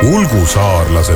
Ulgusaarlased.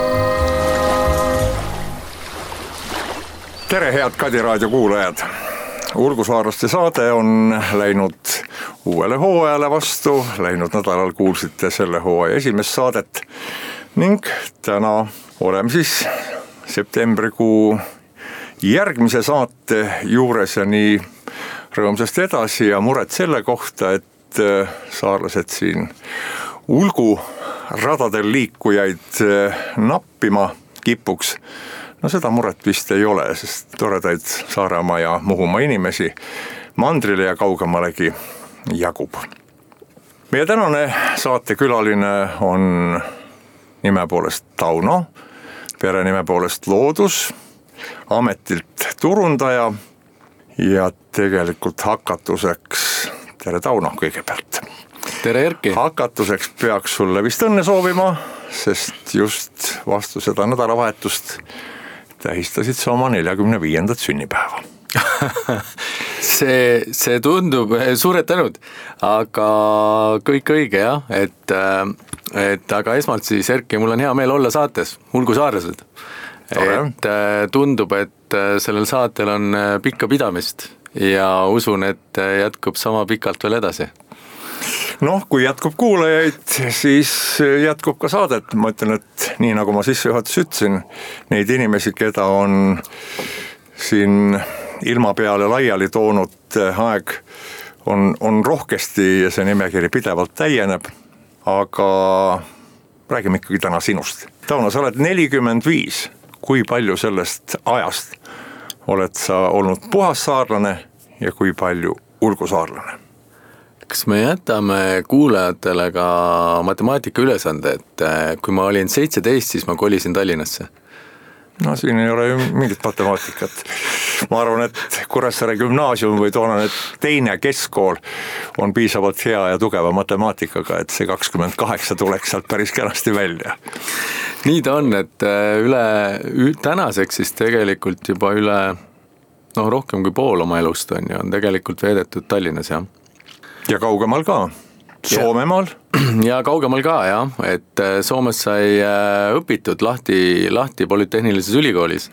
Tere, head Kadi raadio kuulajad! Ulgusaarlaste saade on läinud uuele hooajale vastu. Läinud nädalal kuulsite selle hooaja esimest saadet ning täna oleme siis septembrikuu järgmise saate juures ja nii rõõmsasti edasi ja muret selle kohta, et saarlased siin Ulgu radadel liikujaid nappima kipuks. No seda muret vist ei ole, sest toredaid Saaremaa ja Muhumaa inimesi mandrile ja kaugemalegi jagub. Meie tänane saatekülaline on nime poolest Tauno, perenime poolest Loodus, ametilt turundaja ja tegelikult hakatuseks, tere Tauno kõigepealt. Tere Erki! Hakatuseks peaks sulle vist õnne soovima, sest just vastu seda nädalavahetust tähistasid sa oma 45. sünnipäeva. see tundub, suured tänud, aga kõik õige jah, et aga esmalt siis Erki, mul on hea meel olla saates, Ulgusaarlased. Et tundub, et sellel saatel on pikka pidamist ja usun, et jätkub sama pikalt veel edasi. Noh, kui jätkub kuulajaid, siis jätkub ka saadet. Ma ütlen, et nii nagu ma sissejuhatus ütlesin, neid inimesi, keda on siin ilma peale laiali toonud aeg, on rohkesti ja see nimekiri pidevalt täieneb. Aga räägime ikkagi täna sinust. Tauno, sa oled 45. Kui palju sellest ajast oled sa olnud puhassaarlane ja kui palju ulgusaarlane? Kas me jätame kuulajatele ka matemaatika ülesande, et kui ma olin 17, siis ma kolisin Tallinnasse? No siin ei ole ju mingit matemaatikat. Ma arvan, et Kuressaare gümnaasium või toonane teine keskkool on piisavalt hea ja tugeva matemaatikaga, et see 28 tuleks sealt päris kenasti välja. Nii ta on, et tänaseks siis tegelikult juba üle rohkem kui pool oma elust on tegelikult veedetud Tallinnas, jah. Ja kaugemal ka, Soomemaal? Ja kaugemal ka, jah, et Soomes sai õpitud lahti Polütehnilises ülikoolis,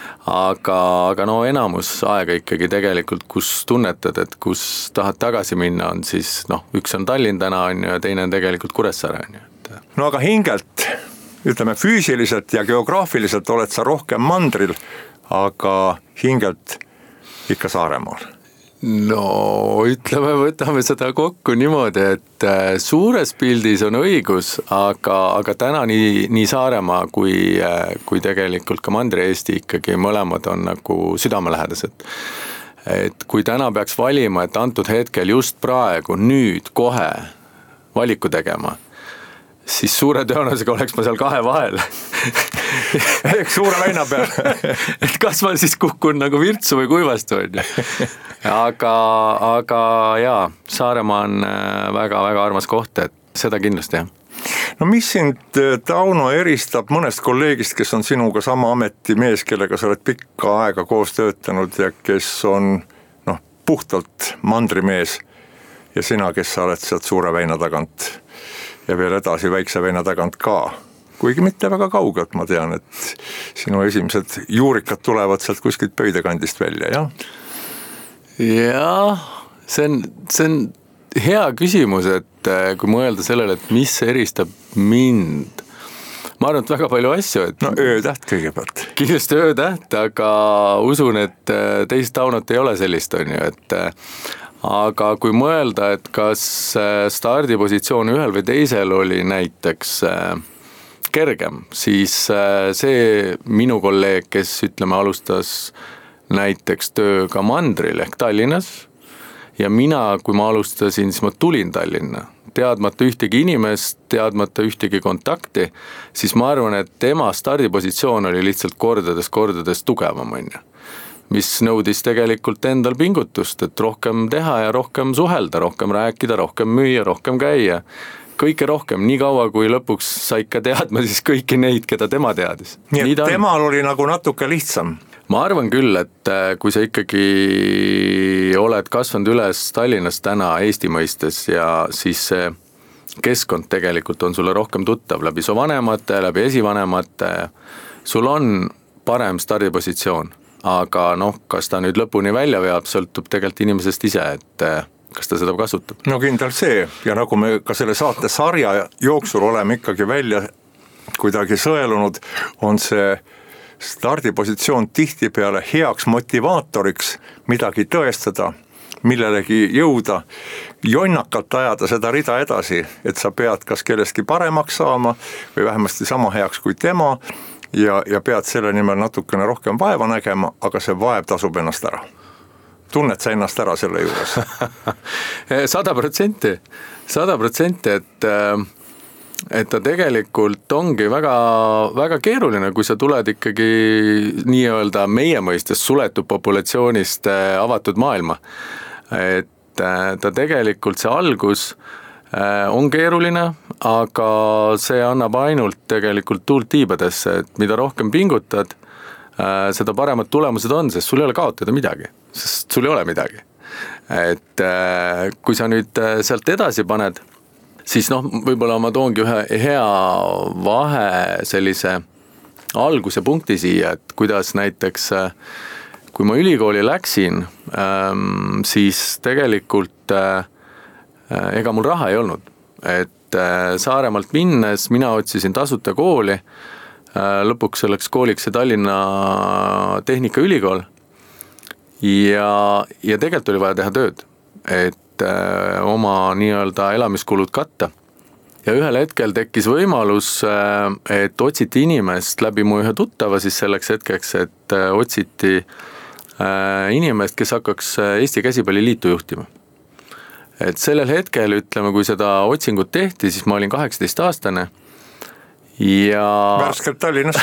aga enamus aega ikkagi tegelikult, kus tunnetad, et kus tahad tagasi minna, on siis, üks on Tallinn täna on ja teine on tegelikult Kuressaare. No aga hingelt, ütleme füüsiliselt ja geograafiliselt oled sa rohkem mandril, aga hingelt ikka Saaremaal. No ütleme, võtame seda kokku niimoodi, et suures pildis on õigus, aga täna nii Saaremaa kui tegelikult ka Mandri-Eesti ikkagi mõlemad on nagu südamelähedased. Et kui täna peaks valima, et antud hetkel just praegu, nüüd, kohe valiku tegema, siis suure tõenäosusega oleks ma seal kahe vahel. Eks suure väina peal. Et kas ma siis kukun nagu virtsu või kuivastu on. Aga jaa, Saaremaa on väga-väga armas koht, et seda kindlasti jah. No mis sind, Tauno, eristab mõnest kolleegist, kes on sinuga sama ametimees, kellega sa oled pikka aega koos töötanud ja kes on puhtalt mandrimees ja sina, kes sa oled sealt suure väina tagant ja veel edasi väikse väina tagant ka. Kuigi mitte väga kaugelt, ma tean, et sinu esimesed juurikad tulevad sealt kuskilt Pöidekandist välja, jah? Jah, see on hea küsimus, et kui mõelda sellele, et mis eristab mind. Ma arvan, et väga palju asju. No öötäht kõigepealt. Kindlasti öötäht, aga usun, et teist Taunot ei ole sellist, on ju, et aga kui mõelda, et kas stardipositsioon ühel või teisel oli näiteks kergem, siis see minu kolleeg, kes ütleme alustas näiteks tööga Mandril ehk Tallinnas ja mina, kui ma alustasin, siis ma tulin Tallinna, teadmata ühtegi inimest, teadmata ühtegi kontakti, siis ma arvan, et tema stardipositsioon oli lihtsalt kordades tugevam, mis nõudis tegelikult endal pingutust, et rohkem teha ja rohkem suhelda, rohkem rääkida, rohkem müüa, rohkem käia. Kõike rohkem, nii kaua kui lõpuks sa ikka teadma siis kõiki neid, keda tema teadis. Nii et temal oli nagu natuke lihtsam. Ma arvan küll, et kui sa ikkagi oled kasvanud üles Tallinnas täna Eesti mõistes ja siis see keskkond tegelikult on sulle rohkem tuttav läbi su vanemate, läbi esivanemate, sul on parem stardipositsioon, aga kas ta nüüd lõpuni välja veab, sõltub tegelikult inimesest ise, et kas ta seda kasutab. No kindlalt see, ja nagu me ka selle saate sarja jooksul oleme ikkagi välja kuidagi sõelunud, on see stardipositsioon tihtipeale heaks motivaatoriks midagi tõestada, millelegi jõuda, jonnakalt ajada seda rida edasi, et sa pead kas kellestki paremaks saama või vähemasti sama heaks kui tema ja pead selle nimel natukene rohkem vaeva nägema, aga see vaev tasub ennast ära. Tunned sa ennast ära selle juures? 100%, et ta tegelikult ongi väga, väga keeruline, kui sa tuled ikkagi nii-öelda meie mõistes suletud populatsioonist avatud maailma. Et ta tegelikult see algus on keeruline, aga see annab ainult tegelikult tuult tiibadesse, et mida rohkem pingutad, seda paremad tulemused on, sest sul ei ole kaotada midagi, sest sul ei ole midagi. Et kui sa nüüd sealt edasi paned, siis võib-olla ma toongi ühe hea vahe sellise alguse punkti siia, et kuidas näiteks, kui ma ülikooli läksin, siis tegelikult ega mul raha ei olnud, et Saaremaalt minnes mina otsisin tasuta kooli, lõpuks selleks kooliks see Tallinna Tehnikaülikool ja tegelikult oli vaja teha tööd, et oma nii-öelda elamiskulud katta. Ja ühel hetkel tekkis võimalus, et otsiti inimest läbi mu ühe tuttava siis selleks hetkeks, et otsiti inimest, kes hakkaks Eesti Käsipalliliitu juhtima. Et sellel hetkel, ütleme, kui seda otsingut tehti, siis ma olin 18-aastane ja värskelt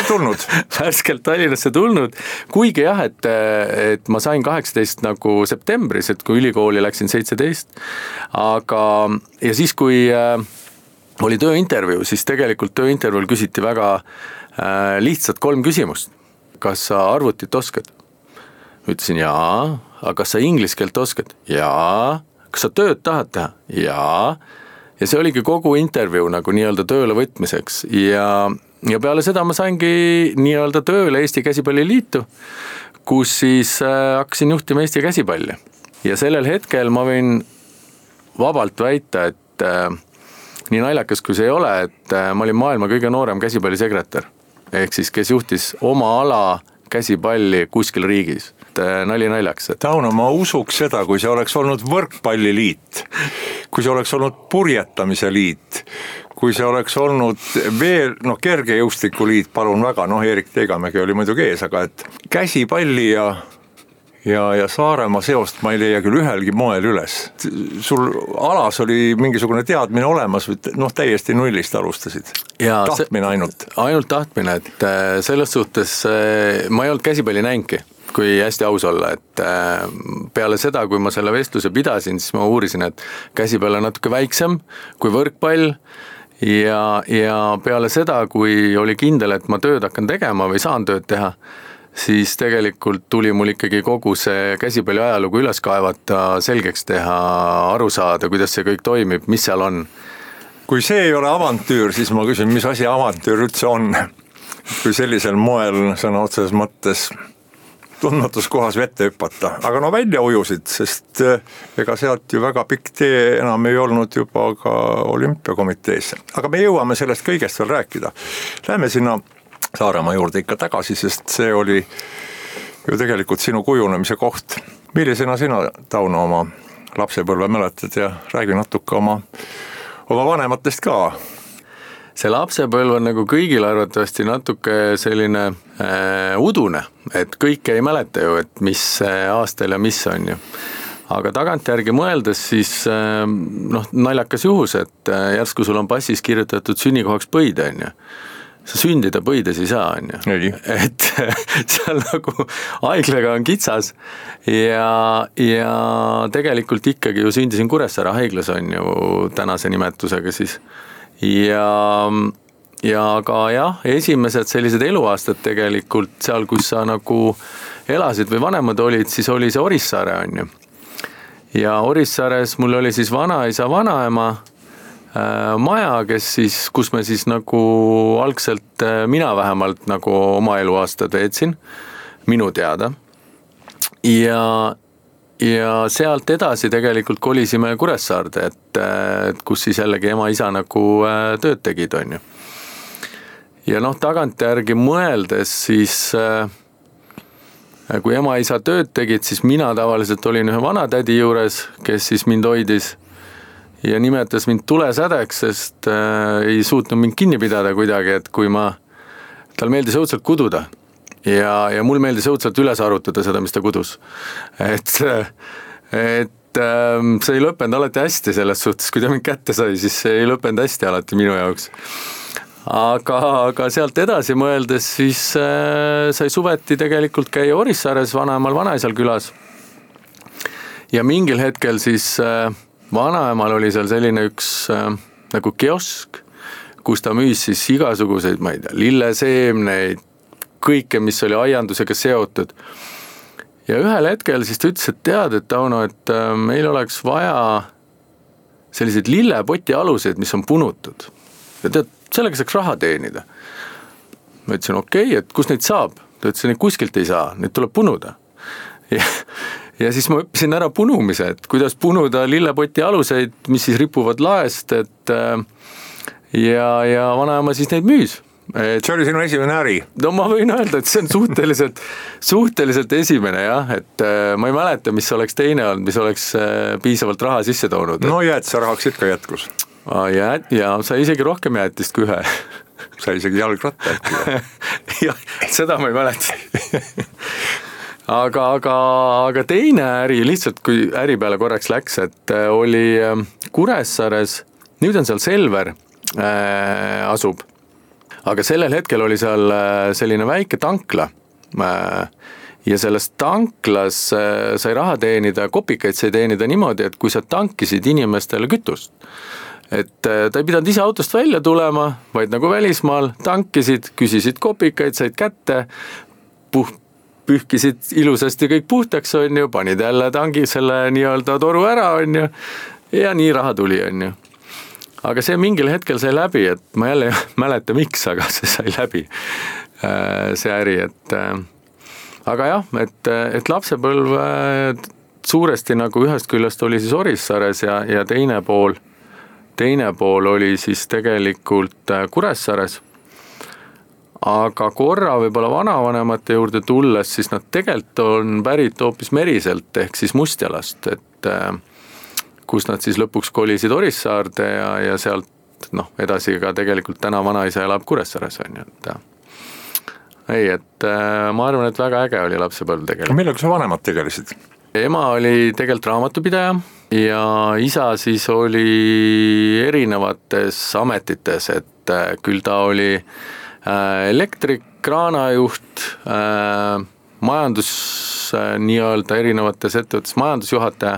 Tallinnasse tulnud, kuigi jah, et ma sain 18 nagu septembris, et kui ülikooli läksin 17, aga ja siis kui oli tööintervjuu, siis tegelikult tööintervjuul küsiti väga lihtsalt 3 küsimust. Kas sa arvutit oskad? Ütlesin jaa, aga kas sa inglise keelt oskad? Jaa. Kas sa tööd tahad teha? Jaa. Ja see oligi kogu intervjuu nagu nii-öelda tööle võtmiseks ja peale seda ma saingi nii-öelda tööle Eesti Käsipalliliitu, kus siis hakkasin juhtima Eesti käsipalli. Ja sellel hetkel ma võin vabalt väita, et nii naljakas kui see ei ole, et ma olin maailma kõige noorem käsipallisekretär, ehk siis kes juhtis oma ala käsipalli kuskil riigis. Nali naljaks. Tauno, ma usuks seda, kui see oleks olnud võrkpalliliit, kui see oleks olnud purjetamise liit, kui see oleks olnud veel, kergejõustikuliit, palun väga, Erik Teigamägi oli muidugi ees, aga et käsipalli ja Saaremaa seost ma ei leia küll ühelgi moel üles. Sul alas oli mingisugune teadmine olemas, täiesti nullist alustasid. Ja tahtmine ainult. Ainult tahtmine, et selles suhtes ma ei olnud käsipalli näinki, kui hästi aus olla, et peale seda, kui ma selle vestluse pidasin, siis ma uurisin, et käsipall on natuke väiksem kui võrkpall ja peale seda, kui oli kindel, et ma tööd hakkan tegema või saan tööd teha, siis tegelikult tuli mul ikkagi kogu see käsipalli ajalugu üles kaevata, selgeks teha, aru saada, kuidas see kõik toimib, mis seal on. Kui see ei ole avantüür, siis ma küsin, mis asi avantüür üldse on? Kui sellisel moel sõna otseses mõttes tundmatus kohas vette hüpata, aga välja ujusid, sest ega sealt ju väga pikk tee enam ei olnud juba ka olümpiakomitees. Aga me jõuame sellest kõigest veel rääkida. Läheme sinna Saaremaa juurde ikka tagasi, sest see oli ju tegelikult sinu kujunemise koht. Millisena sina, Tauno, oma lapsepõlve mäletad ja räägi natuke oma vanematest ka? See lapsepõlv on nagu kõigil arvatavasti natuke selline udune, et kõike ei mäleta ju, et mis aastal ja mis on ju. Aga tagantjärgi mõeldes siis naljakas juhus, et järsku sul on passis kirjutatud sünnikohaks Põide on ju. Sa sündida Põides ei saa on ju. Et seal nagu haiglaga on kitsas ja tegelikult ikkagi ju sündisin Kuressaare haiglas on ju tänase nimetusega siis. Ja aga jah, esimesed sellised eluaastad tegelikult seal, kus sa nagu elasid või vanemad olid, siis oli see Orissaare on ju. Ja Orissaares mul oli siis vanaisa, vanaema, maja, kus me siis nagu algselt, mina vähemalt nagu oma eluaastad veetsin, minu teada. Ja sealt edasi tegelikult kolisime Kuressaarde, et kus siis jällegi ema-isa nagu tööd tegid, on ju. Ja tagantjärgi mõeldes siis, kui ema-isa tööd tegid, siis mina tavaliselt olin ühe vanatädi juures, kes siis mind hoidis ja nimetas mind tulesädeks, sest ei suutnud mind kinni pidada kuidagi, et kui tal meeldis õudselt kududa ja mul meeldis õudselt üles arutada seda, mis ta kudus. Et see ei lõppenud alati hästi selles suhtes, kui ta mind kätte sai, siis see ei lõppenud hästi alati minu jaoks. Aga sealt edasi mõeldes siis sai suveti tegelikult käia Orissaares vanaemal vanaisal külas. Ja mingil hetkel siis vanaemal oli seal selline üks nagu kiosk, kus ta müüs siis igasuguseid, ma ei tea, lilleseemneid, kõike, mis oli aiandusega seotud. Ja ühel hetkel siis ta ütles, et tead, et Tauno, et meil oleks vaja selliseid lillepoti aluseid, mis on punutud. Ja tead, sellega saaks raha teenida. Ma ütlesin, okei, et kus neid saab? Ta ütles, neid kuskilt ei saa, neid tuleb punuda. Ja siis ma õppisin ära punumise, et kuidas punuda lillepoti aluseid, mis siis ripuvad laest, ja vanaema siis neid müüs. See oli sinu esimene äri? No ma võin öelda, et see on suhteliselt esimene, jah, et ma ei mäleta, mis oleks teine olnud, mis oleks piisavalt raha sisse toonud. No jäätse rahaks ikka jätkus. Ja sa isegi rohkem jäätist kui ühe. Sa isegi jalgratta äkki. Jah, seda ma ei mäleta. Aga teine äri, lihtsalt kui äri peale korraks läks, et oli Kuressaares, nüüd on seal Selver asub. Aga sellel hetkel oli seal selline väike tankla ja selles tanklas sai raha teenida, kopikaid sai teenida niimoodi, et kui sa tankisid inimestele kütust, et ta ei pidanud ise autost välja tulema, vaid nagu välismaal tankisid, küsisid kopikaid, said kätte, pühkisid ilusasti kõik puhtaks, on ju, panid jälle tangi selle nii-öelda toru ära, on ju, ja nii raha tuli, on ju. Aga see mingil hetkel sai läbi, et ma jälle ei mäleta miks, aga see sai läbi, see äri, aga jah, et lapsepõlv suuresti nagu ühest küljest oli siis Orissaares ja teine pool oli siis tegelikult Kuressaares. Aga korra võib-olla vanavanemate juurde tulles, siis nad tegelikult on pärit hoopis Meriselt ehk siis Mustjalast, et kus nad siis lõpuks kolisid Orissaarde ja sealt edasi ka tegelikult täna vanaisa elab Kuressaares, on ju. Et ma arvan, et väga äge oli lapsepõlv tegelikult. Millega sa vanemad tegelesid? Ema oli tegelikult raamatupidaja ja isa siis oli erinevates ametites, et küll ta oli elektrik, kraanajuht, majandus nii-öelda erinevates ettevõttes majandusjuhataja.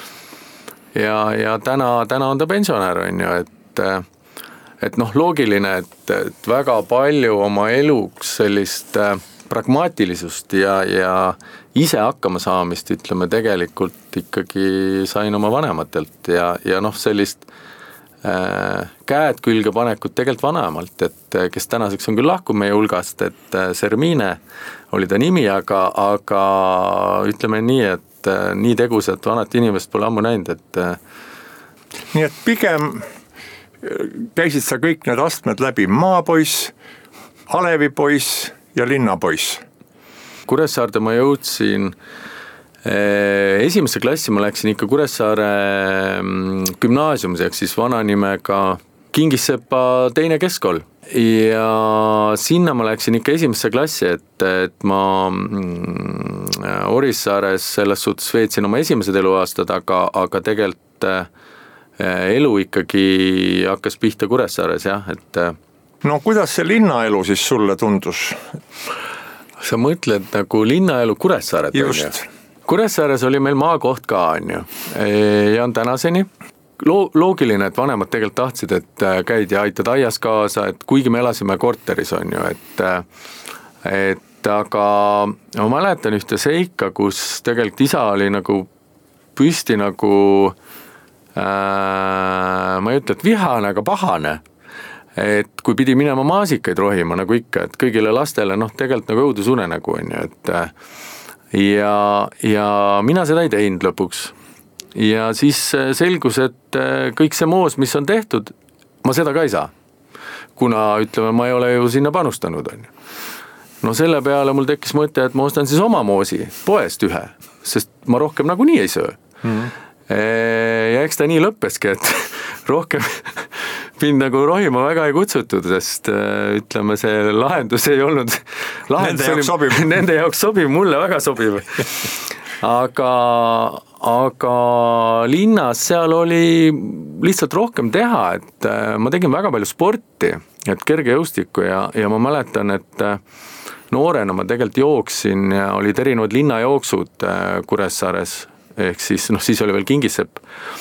Ja täna on ta pensionär, on ju, et loogiline, et väga palju oma eluks sellist pragmaatilisust ja ise hakkama saamist, ütleme, tegelikult ikkagi sain oma vanematelt ja sellist käed külge panekut tegelikult vanaemalt, et kes tänaseks on küll lahkunud meie hulgast, et Sermine oli ta nimi, aga ütleme nii, et nii tegusat vanat inimest pole ammu näinud, et nii et pigem käisid sa kõik need astmed läbi, maapoiss, Alevipoiss ja linnapoiss? Kuressaarde ma jõudsin esimesse klassi, ma läksin ikka Kuressaare gümnaasiumis, ehk siis vana nimega Kingissepa teine keskkool. Ja sinna ma läksin ikka esimesse klassi, et ma Orissaares selles suhtes veetsin oma esimesed eluaastad, aga tegelikult elu ikkagi hakkas pihta Kuressaares, jah, et no kuidas see linnaelu siis sulle tundus? Sa mõtled nagu linnaelu Kuressaaret? Just. Kuressaares oli meil maakoht ka, on ju, ja on tänaseni. Loogiline, et vanemad tegelikult tahtsid, et käid ja aitad aias kaasa, et kuigi me elasime korteris, on ju, et aga ma mäletan ühte seika, kus tegelikult isa oli nagu püsti nagu ma ei ütle, et vihane, aga pahane. Et kui pidi minema maasikaid rohima nagu ikka, et kõigile lastele tegelikult nagu õudusunenägu on ju, et ja mina seda ei teinud lõpuks. Ja siis selgus, et kõik see moos, mis on tehtud, ma seda ka ei saa. Kuna ütleme, ma ei ole ju sinna panustanud on ju. No selle peale mul tekkis mõte, et ma ostan siis oma moosi poest ühe, sest ma rohkem nagu nii ei söö. Ja eks ta nii lõppeski, et rohkem mind nagu rohima väga ei kutsutud, sest ütleme, see lahendus ei olnud nende jaoks sobiv, mulle väga sobiv. Aga linnas seal oli lihtsalt rohkem teha, et ma tegin väga palju sporti, et kergejõustikku ja ma mäletan, et noorena ma tegelikult jooksin ja olid erinevad linnajooksud Kuressaares, ehk siis, siis oli veel Kingisepp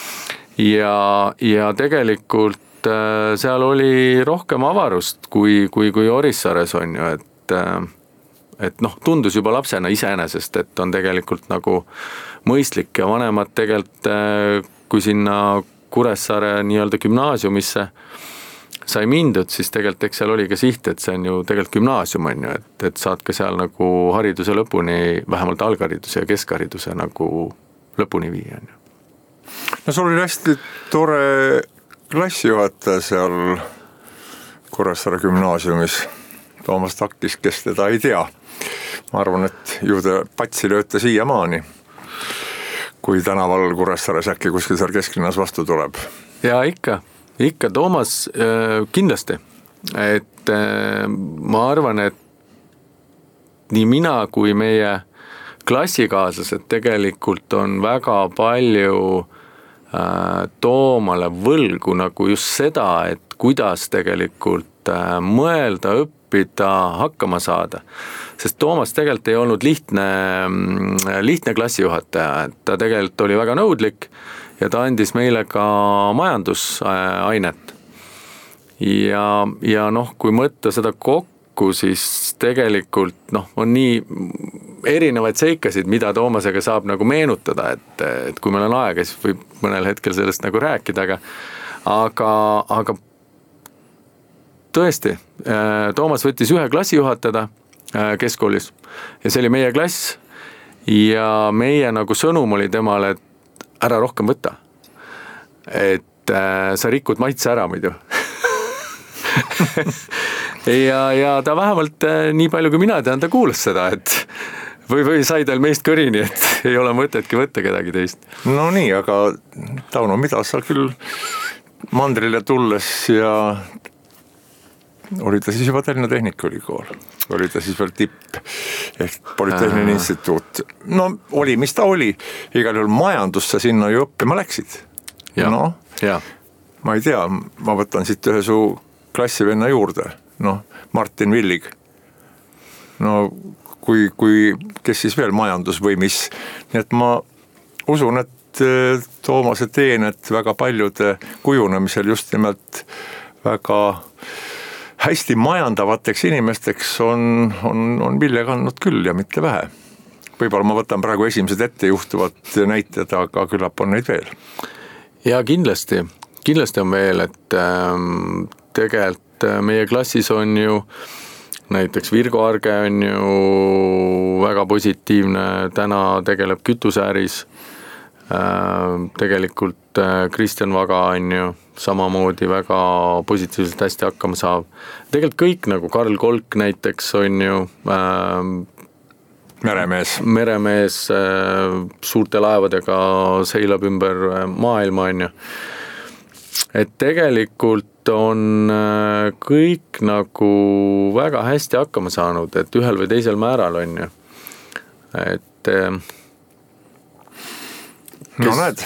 ja tegelikult seal oli rohkem avarust kui Orissaares on ju, et tundus juba lapsena iseenesest, et on tegelikult nagu mõistlik ja vanemad tegelikult, kui sinna Kuressaare nii-öelda gümnaasiumisse sai mindud, siis tegelikult eks seal oli ka siht, et see on ju tegelikult gümnaasium on ju, et saad ka seal nagu hariduse lõpuni, vähemalt alghariduse ja keskhariduse nagu lõpuni viia on ju. No sul oli hästi tore klassijuhataja seal Kuressaare gümnaasiumis, Toomas Taktis, kes teda ei tea. Ma arvan, et ju ta patsi lööte siiamaani, kui tänaval Kuressaares äkki kuskil seal kesklinnas vastu tuleb. Ja ikka Toomas kindlasti, et ma arvan, et nii mina kui meie klassikaaslased tegelikult on väga palju Toomale võlgu nagu just seda, et kuidas tegelikult mõelda, õppida, hakkama saada. Sest Toomas tegelikult ei olnud lihtne klassijuhataja, et ta tegelikult oli väga nõudlik ja ta andis meile ka majandusainet. Ja kui mõtta seda kokku, siis tegelikult on nii erinevaid seikasid, mida Toomasega saab nagu meenutada, et kui meil on aega, siis võib mõnel hetkel sellest nagu rääkida, aga tõesti, Toomas võttis ühe klassi juhatada keskkoolis ja see oli meie klass ja meie nagu sõnum oli temale, et ära rohkem võtta, et sa rikud maitse ära muidu. ja ta vähemalt nii palju kui mina tean, ta kuulas seda, et või sai tal meist kõrini, et ei ole mõtetki võtta kedagi teist. No nii, aga Tauno, mida sa küll mandrile tulles ja oli ta siis juba Tallinna Tehnikaülikool, oli ta siis veel tipp ehk Polütehniline instituut. No oli, mis ta oli, igal juhul majandusse sinna ju õppima läksid. Ma ei tea, ma võtan siit ühe su klassivenna juurde, Martin Villig. Kui kes siis veel majandus või mis. Nii et ma usun, et Toomase teened väga paljude kujunemisel just nimelt väga hästi majandavateks inimesteks on vilja kandnud küll ja mitte vähe. Võib-olla ma võtan praegu esimesed ette juhtuvad näited, aga küllap on neid veel. Ja kindlasti on veel, et tegelikult meie klassis on ju näiteks Virgo Arge on ju väga positiivne, täna tegeleb kütuseäris, tegelikult Kristjan Vaga on ju samamoodi väga positiivselt hästi hakkama saab. Tegelikult kõik nagu Karl Kolk näiteks on ju meremees suurte laevadega seilab ümber maailma on ju. Et tegelikult on kõik nagu väga hästi hakkama saanud, et ühel või teisel määral on ju. Et näed,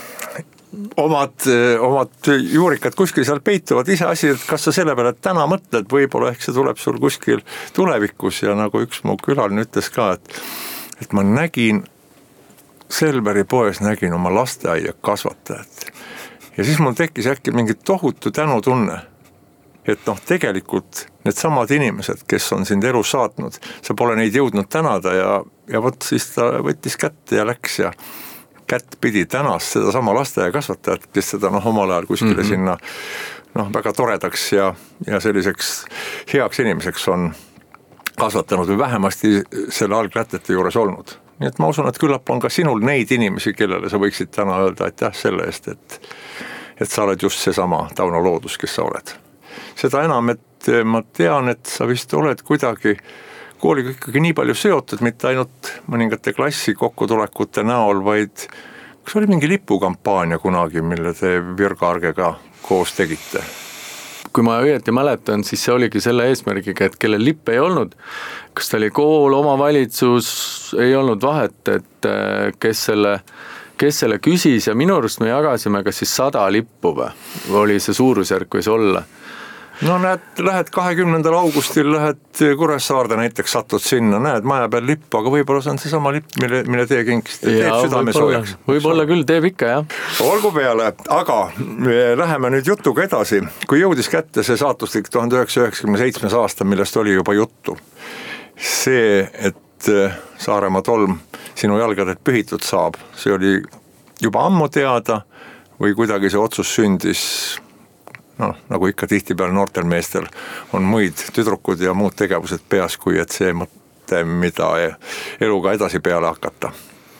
omad juurikad kuskil seal peituvad ise asi, et kas sa selle peale täna mõtled, võib-olla ehk see tuleb sul kuskil tulevikus ja nagu üks mu külaline ütles ka, et ma nägin Selveri poes nägin oma lasteaia kasvatajat. Ja siis mul tekkis äkki mingi tohutu tänutunne, et tegelikult need samad inimesed, kes on sind elus saatnud, sa pole neid jõudnud tänada ja võt siis ta võttis kätte ja läks ja kätt pidi tänast seda sama lasteaia kasvatajat, kes seda omal ajal kuskile sinna väga toredaks ja selliseks heaks inimeseks on kasvatanud või vähemasti selle alglätete juures olnud. Nii et ma usun, et küllap on ka sinul neid inimesi, kellele sa võiksid täna öelda aitäh selle eest, et sa oled just seesama Tauno Loodus, kes sa oled. Seda enam, et ma tean, et sa vist oled kuidagi kooliga ikkagi nii palju seotud, mitte ainult mõningate klassi kokkutulekute näol, vaid kas oli mingi lipukampaania kunagi, mille te Virgo Argega koos tegite? Kui ma õieti mäletan, siis see oligi selle eesmärgiga, et kellel lippe ei olnud, kas ta oli kool, omavalitsus, ei olnud vahet, et kes selle küsis ja minu arust me jagasime kas siis 100 lippu või oli see suurusjärk võis olla. No näed, lähed 20. augustil, lähed Kuressaarde näiteks, satud sinna, näed maja peal lippu, aga võib-olla see on seesama lipp, mille teie kinkiste, teeb südame soojaks. Võib-olla küll, teeb ikka, jah. Olgu peale, aga läheme nüüd jutuga edasi. Kui jõudis kätte see saatuslik 1997. aasta, millest oli juba juttu. See, et Saaremaa tolm sinu jalgadelt pühitud saab, see oli juba ammu teada või kuidagi see otsus sündis nagu ikka tihtipeale noortel meestel on muid tüdrukud ja muud tegevused peas, kui et see mõte, mida eluga edasi peale hakata.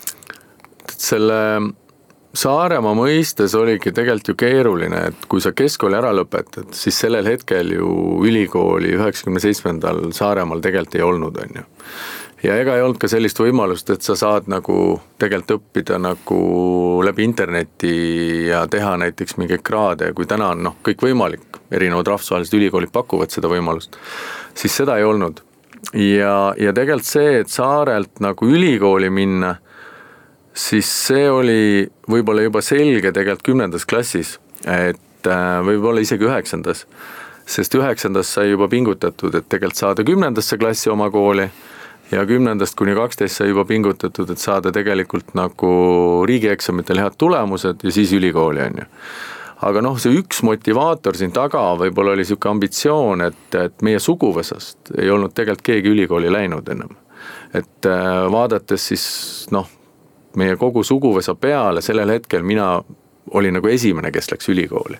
Selle Saaremaa mõistes oligi tegelikult ju keeruline, et kui sa keskkooli ära lõpetad, siis sellel hetkel ju ülikooli 97. Saaremaal tegelikult ei olnud, on ju. Ja ega ei olnud ka sellist võimalust, et sa saad nagu tegelikult õppida nagu läbi interneti ja teha näiteks mingeid kraade, kui täna on kõik võimalik, erinevad rahvusvahelised ülikoolid pakuvad seda võimalust, siis seda ei olnud. Ja tegelikult see, et Saarelt nagu ülikooli minna, siis see oli võib-olla juba selge tegelikult 10. klassis, et võib-olla isegi 9. Sest 9. sai juba pingutatud, et tegelikult saada 10. klassi oma kooli, ja 10. kuni 12 sai juba pingutatud, et saada tegelikult nagu riigieksamitel head tulemused ja siis ülikooli, on ju. Aga see üks motivaator siin taga võib-olla oli selline ambitsioon, et meie suguvõsast ei olnud tegelikult keegi ülikooli läinud ennem. Et vaadates siis meie kogu suguvõsa peale, sellel hetkel mina olin nagu esimene, kes läks ülikooli.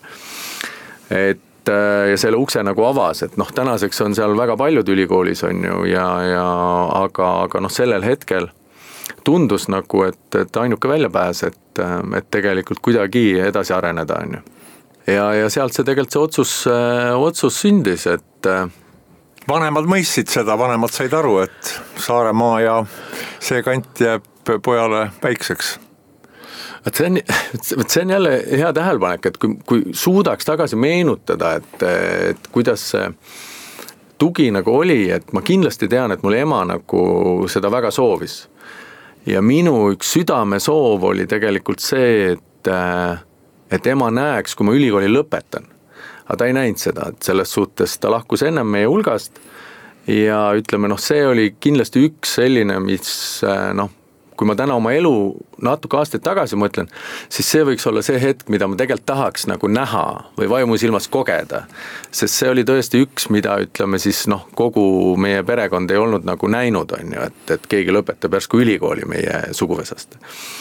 Ja selle ukse nagu avas, et tänaseks on seal väga paljud ülikoolis on ju aga sellel hetkel tundus nagu, et ainuke väljapääs, et tegelikult kuidagi edasi areneda on ju. Ja sealt see tegelikult see otsus sündis, et vanemad mõistsid seda, vanemad said aru, et Saaremaa ja see kant jääb pojale väikseks. See on jälle hea tähelepanek, et kui suudaks tagasi meenutada, et kuidas see tugi nagu oli, et ma kindlasti tean, et mul ema nagu seda väga soovis. Ja minu üks südame soov oli tegelikult see, et ema näeks, kui ma ülikooli lõpetan. Aga ta ei näinud seda, et selles suhtes ta lahkus ennem meie hulgast ja ütleme, see oli kindlasti üks selline, mis kui ma täna oma elu natuke aastaid tagasi mõtlen, siis see võiks olla see hetk, mida ma tegelikult tahaks nagu näha või vaimusilmas kogeda. Sest see oli tõesti üks, mida ütleme siis kogu meie perekond ei olnud nagu näinud, on ju, et keegi lõpetab järsku ülikooli meie suguvõsast.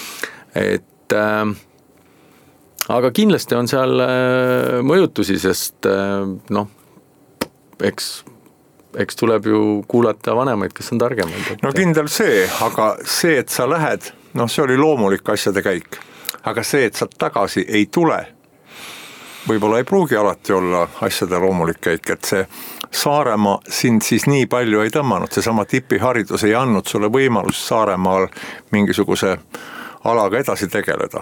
Aga kindlasti on seal mõjutusi, sest eks tuleb ju kuulata vanemaid, kes on targemad. No kindel see, aga see, et sa lähed, see oli loomulik asjade käik. Aga see, et sa tagasi ei tule, võib-olla ei pruugi alati olla asjade loomulik käik, et see Saaremaa sind siis nii palju ei tõmmanud, seesama tipiharidus ei andnud sulle võimalust Saaremaal mingisuguse alaga edasi tegeleda.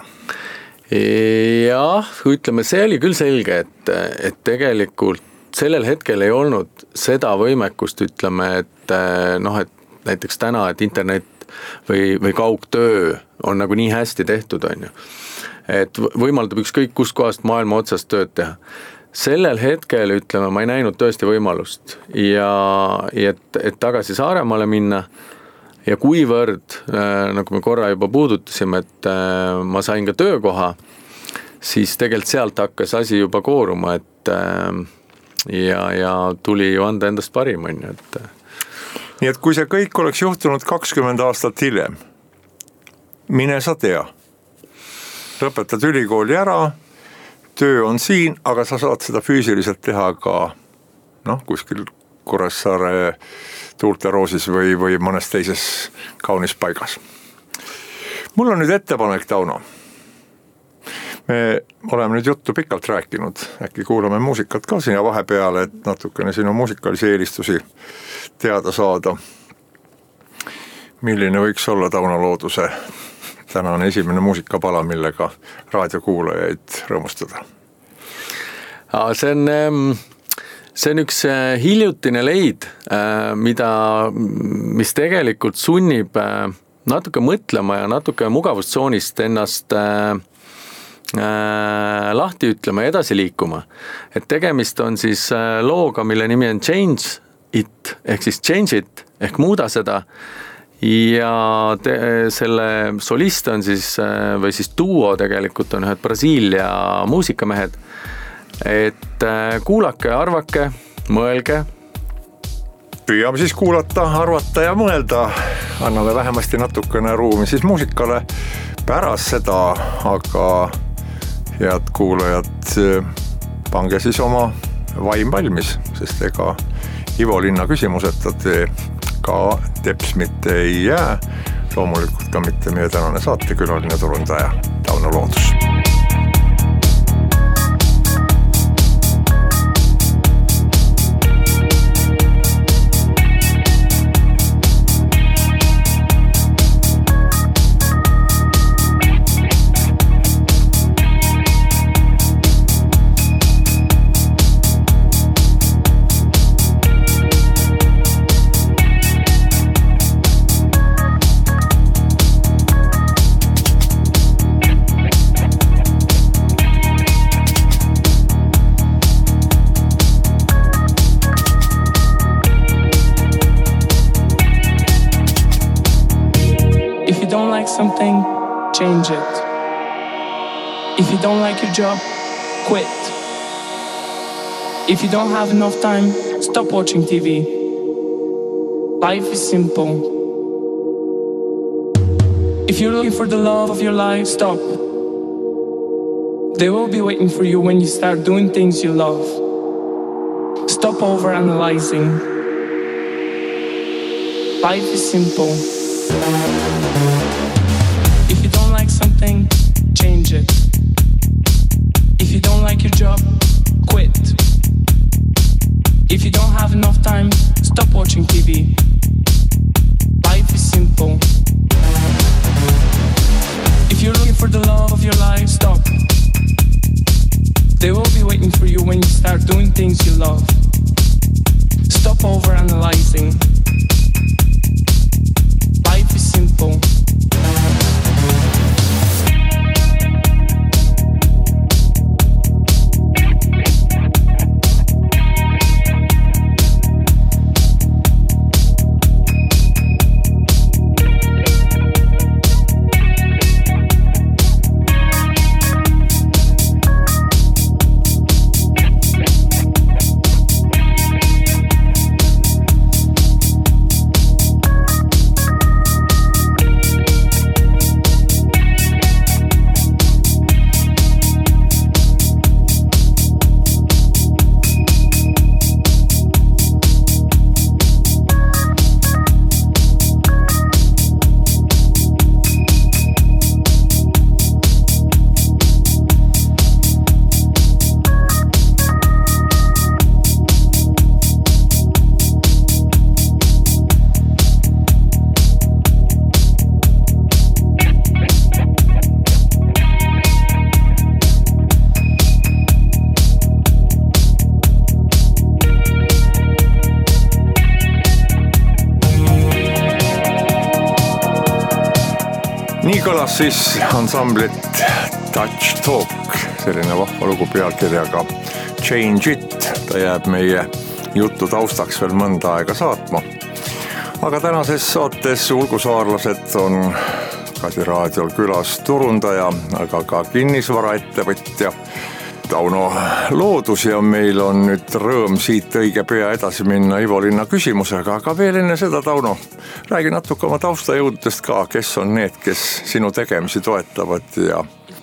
Jah, ütleme, see oli küll selge, et tegelikult sellel hetkel ei olnud seda võimekust, ütleme, et näiteks täna, et internet või kaugtöö on nagu nii hästi tehtud, on ju. Et võimaldab ükskõik kust kohast maailma otsast tööd teha. Sellel hetkel, ütleme, ma ei näinud tõesti võimalust ja et tagasi Saaremaale minna ja kuivõrd, nagu me korra juba puudutasime, et ma sain ka töökoha, siis tegelikult sealt hakkas asi juba kooruma, et ja tuli ju anda endast parim, on ju, et nii et kui see kõik oleks juhtunud 20 aastat hiljem, mine sa tea, lõpetad ülikooli ära, töö on siin, aga sa saad seda füüsiliselt teha ka kuskil Kuressaare Tuulteroosis või mõnes teises kaunis paigas. Mul on nüüd ettepanek, Tauno. Me oleme nüüd juttu pikalt rääkinud, äkki kuulame muusikat ka sinna vahepeale, et natukene sinu muusikalisi eelistusi teada saada. Milline võiks olla Tauno Looduse tänane esimene muusikapala, millega raadiokuulajaid rõõmustada? See on üks hiljutine leid, mis tegelikult sunnib natuke mõtlema ja natuke mugavustsoonist ennast lahti ütlema ja edasi liikuma. Et tegemist on siis looga, mille nimi on Change It ehk siis Change It ehk muuda seda. Ja selle solist on siis, või siis duo tegelikult on ühed Brasiilia muusikamehed. Et kuulake, arvake, mõelge. Püüame siis kuulata, arvata ja mõelda. Anname vähemasti natukene ruumi siis muusikale pärast seda, aga head kuulajad, pange siis oma vaim valmis, sest ega Ivo Linna küsimuseta te ka teps mitte ei jää. Loomulikult ka mitte meie tänane saatekülaline turundaja Tauno Loodus. Something, change it. If you don't like your job, quit. If you don't have enough time, stop watching TV. Life is simple. If you're looking for the love of your life, stop. They will be waiting for you when you start doing things you love. Stop overanalyzing. Life is simple. If you don't like something, change it. If you don't like your job, quit. If you don't have enough time, stop watching TV. Life is simple. If you're looking for the love of your life, stop. They will be waiting for you when you start doing things you love. Stop overanalyzing. Life is simple. Nii kõlas siis ansamblit Touch Talk, selline vahva lugu pealkirjaga Change It. Ta jääb meie juttu taustaks veel mõnda aega saatma. Aga tänases saates Ulgusaarlased on Kasi raadiol külas turundaja, aga ka kinnisvaraettevõtja Tauno Loodus ja meil on nüüd rõõm siit õige pea edasi minna Ivo Linna küsimusega, aga veel enne seda, Tauno, räägi natuke oma taustajõududest ka, kes on need, kes sinu tegemisi toetavad ja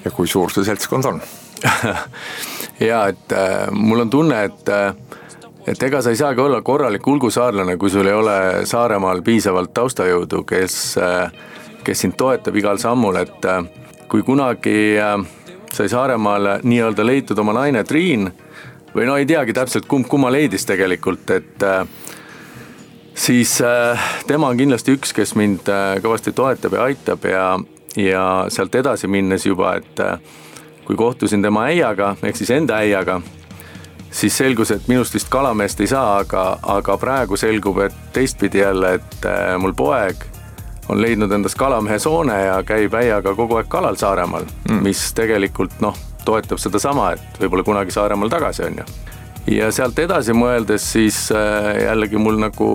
ja kui suur see seltskond on? ja et mul on tunne, et ega sa ei saagi olla korralik ulgusaarlane, kui sul ei ole Saaremaal piisavalt taustajõudu, kes sind toetab igal sammul, et kui kunagi sai Saaremaal nii-öelda leitud oma naine Triin, või no ei teagi täpselt kumma leidis tegelikult, et siis tema on kindlasti üks, kes mind kõvasti toetab ja aitab ja sealt edasi minnes juba, et kui kohtusin tema äiaga, ehk siis enda äiaga, siis selgus, et minust vist kalameest ei saa, aga praegu selgub, et teistpidi jälle, et mul poeg on leidnud endast kalamehe soone ja käib äiaga kogu aeg kalal Saaremaal, mis tegelikult toetab seda sama, et võib-olla kunagi Saaremaal tagasi on ju. Ja sealt edasi mõeldes siis jällegi mul nagu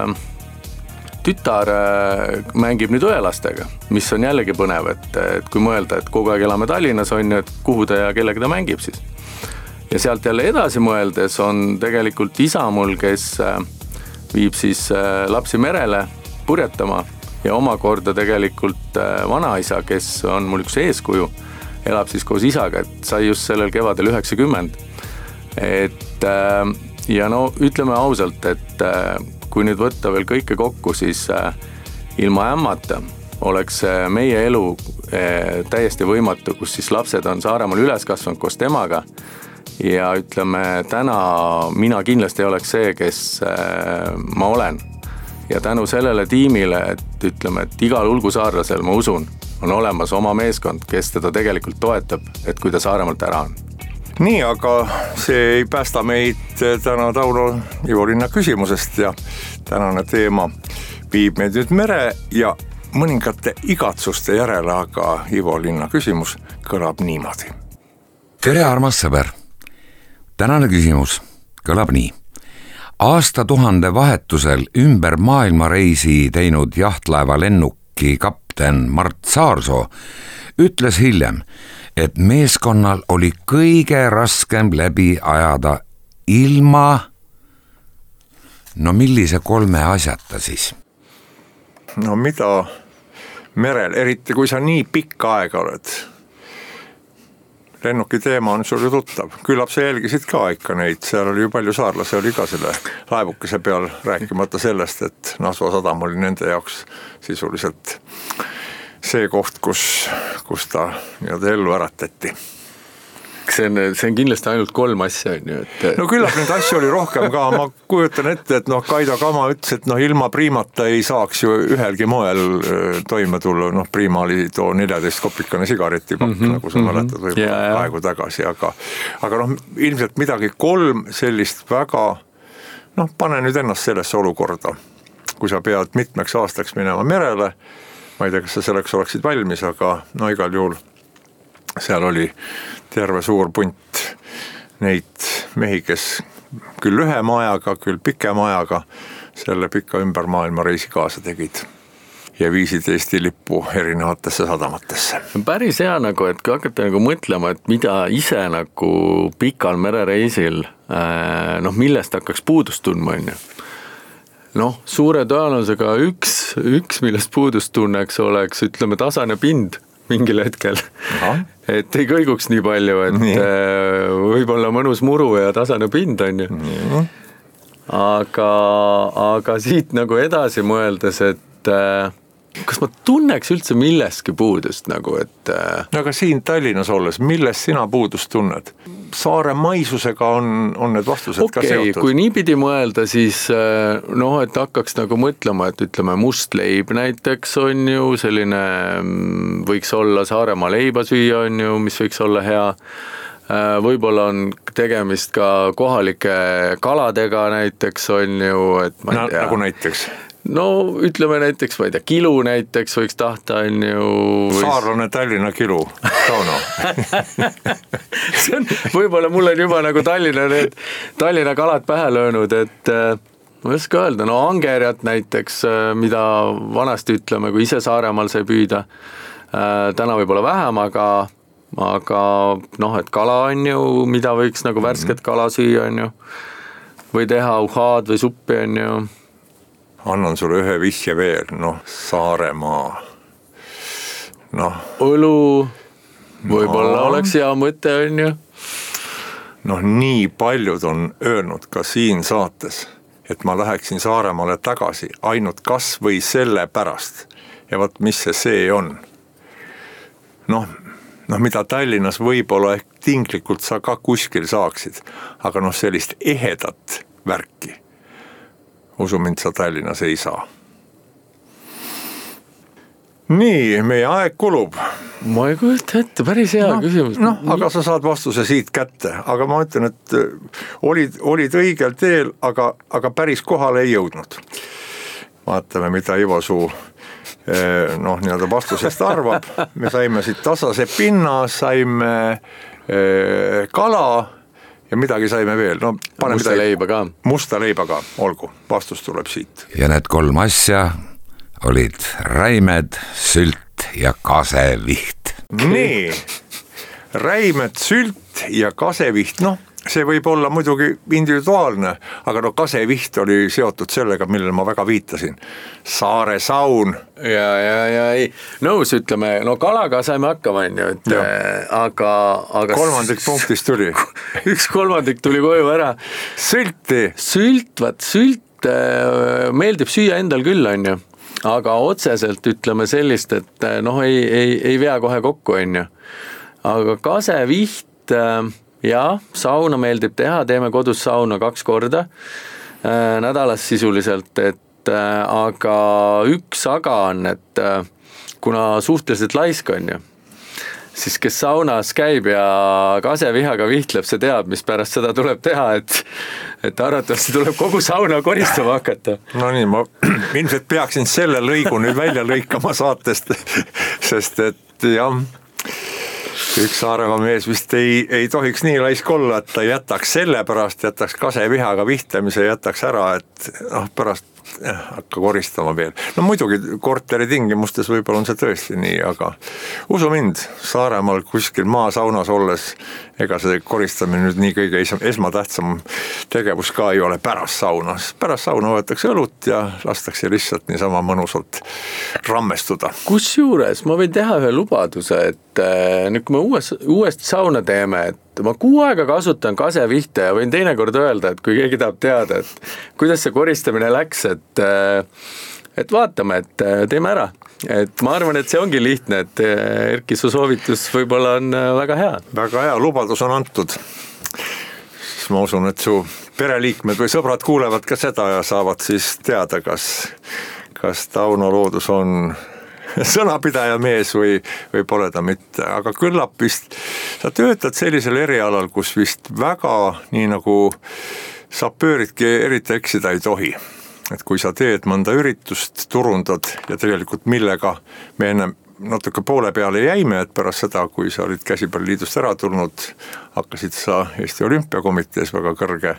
tütar mängib nüüd õelastega, mis on jällegi põnev, et kui mõelda, et kogu aeg elame Tallinnas on ju, et kuhu ta ja kellega ta mängib siis. Ja sealt jälle edasi mõeldes on tegelikult isa mul, kes viib siis lapsi merele purjetama ja omakorda tegelikult vanaisa, kes on mul üks eeskuju, elab siis koos isaga, et sai just sellel kevadel 90. Et ja no ütleme ausalt, et kui nüüd võtta veel kõike kokku, siis ilma ämmata oleks meie elu täiesti võimatu, kus siis lapsed on Saaremaal üles kasvanud koos temaga ja ütleme, täna mina kindlasti oleks see, kes ma olen. Ja tänu sellele tiimile, et ütleme, et igal ulgusaarlasel, ma usun, on olemas oma meeskond, kes teda tegelikult toetab, et kui ta Saaremaalt ära on. Nii, aga see ei päästa meid täna Tauno Ivolinna küsimusest ja tänane teema viib meid nüüd mere ja mõningate igatsuste järele, aga Ivolinna küsimus kõlab niimoodi. Tere, armas sõber! Tänane küsimus kõlab nii. Aastatuhande vahetusel ümber maailmareisi teinud jahtlaeva lennuki kapten Mart Saarsoo ütles hiljem, et meeskonnal oli kõige raskem läbi ajada ilma, no millise 3 asjata siis? No mida merel, eriti kui sa nii pikka aega oled. Lennuki teema on sul ju tuttav. Küllap sa jälgisid ka ikka neid, seal oli ju palju saarlasi, oli ka selle laevukese peal, rääkimata sellest, et Nasva sadam oli nende jaoks sisuliselt see koht, kus ta nii-öelda ellu äratati. See on kindlasti ainult 3 asja on ju, et... No küllap neid asju oli rohkem ka, ma kujutan ette, et Kaido Kama ütles, et ilma Primata ei saaks ju ühelgi moel toime tulla, Prima oli too 14 kopikane sigaretipakk, nagu sa mäletad võib-olla aegu tagasi, aga ilmselt midagi 3 sellist väga, pane nüüd ennast sellesse olukorda, kui sa pead mitmeks aastaks minema merele, ma ei tea, kas sa selleks oleksid valmis, aga igal juhul seal oli terve suur punt neid mehi, kes küll lühema ajaga, küll pikema ajaga selle pika ümber maailma reisi kaasa tegid ja viisid Eesti lippu erinevatesse sadamatesse. Päris hea nagu, et kui hakata nagu mõtlema, et mida ise nagu pikal merereisil, millest hakkaks puudust tundma on ju. Suure tõenäosusega üks, millest puudust tunneks oleks, ütleme, tasane pind mingil hetkel. Et ei kõiguks nii palju, et võib-olla mõnus muru ja tasane pind on ju. Aga siit nagu edasi mõeldes, et kas ma tunneks üldse milleski puudust nagu, et... Aga siin Tallinnas olles, millest sina puudust tunned? Saare maisusega on need vastused ka seotud? Kui niipidi mõelda, siis et hakkaks nagu mõtlema, et ütleme must leib näiteks on ju, selline võiks olla Saaremaa leiba süüa on ju, mis võiks olla hea. Võib-olla on tegemist ka kohalike kaladega näiteks on ju, et ma ei tea. Nagu näiteks? Ütleme näiteks, ma ei tea, kilu näiteks võiks tahta on ju... Saarlane Tallinna kilu, Tauno. See on, võib-olla mul on juba nagu Tallinna kalad pähe löönud, et ma ei oska öelda, angerjat näiteks, mida vanasti ütleme, kui ise Saaremaal sai püüda, täna võib-olla vähem, aga et kala on ju, mida võiks nagu värsket kala süüa on ju, või teha uhaad või suppi on ju. Annan sulle ühe vihje veel, Saaremaa, Õlu. võib-olla oleks hea mõte, on ju. Noh, nii paljud on öelnud ka siin saates, et ma läheksin Saaremaale tagasi ainult kas või selle pärast. Ja võt, mis see on? Noh, mida Tallinnas võib-olla ehk tinglikult sa ka kuskil saaksid, aga sellist ehedat värki, usu mind, sa Tallinnas ei saa. Nii, meie aeg kulub. Ma ei kujuta ette, päris hea küsimus. Aga sa saad vastuse siit kätte, aga ma ütlen, et olid õigel teel, aga päris kohale ei jõudnud. Vaatame, mida Ivo Suu nii-öelda vastusest arvab. Me saime siit tasase pinna, saime kala ja midagi saime veel. Musta leiba ka. Musta leiba ka, olgu, vastus tuleb siit. Ja need 3 asja olid räimed, sült ja kaseviht. Nii, räimed, sült ja kaseviht, see võib olla muidugi individuaalne, aga kaseviht oli seotud sellega, millele ma väga viitasin. Saare saun. Ja ei. Nõus, ütleme, kalaga saime hakkama, aga... Kolmandik punktist tuli. 1/3 tuli koju ära. Sült meeldib süüa endal küll, on ju. Aga otseselt ütleme sellist, et ei vea kohe kokku, on ju. Aga kaseviht, sauna meeldib teha, teeme kodus sauna 2 korda nädalas sisuliselt, aga üks aga on, et kuna suhteliselt laisk on ju, siis kes saunas käib ja kasevihaga vihtleb, see teab, mis pärast seda tuleb teha, et arvatavasti tuleb kogu sauna koristama hakata. No nii, ma ilmselt peaksin selle lõigu nüüd välja lõikama saatest, sest et jah, üks Saaremaa mees vist ei tohiks nii laisk olla, et ta jätaks kasevihaga vihtlemise, jätaks ära, et pärast hakka koristama veel. Muidugi korteri tingimustes võib-olla on see tõesti nii, aga usu mind, Saaremaal kuskil maasaunas olles, ega see koristamine nüüd nii kõige esmatähtsam tegevus ka ei ole pärast sauna. Pärast sauna võetakse õlut ja lastakse lihtsalt niisama mõnusalt rammestuda. Kusjuures ma võin teha ühe lubaduse, et nüüd kui me uuesti sauna teeme, et ma 6 aega kasutan kasevihte ja võin teinekord öelda, et kui keegi tahab teada, et kuidas see koristamine läks, et vaatame, et teeme ära. Et ma arvan, et see ongi lihtne, et Erki, su soovitus võib-olla on väga hea. Väga hea, lubadus on antud. Siis ma usun, et su pereliikmed või sõbrad kuulevad ka seda ja saavad siis teada, kas Tauno Loodus on sõnapidaja mees või pole ta mitte, aga küllap vist sa töötad sellisel erialal, kus vist väga nii nagu sa pööridki eriti eksida ei tohi. Et kui sa teed mõnda üritust, turundad ja tegelikult millega me enne natuke poole peale jäime, et pärast seda, kui sa olid Käsipalliliidust ära tulnud, hakkasid sa Eesti Olümpiakomitees väga kõrge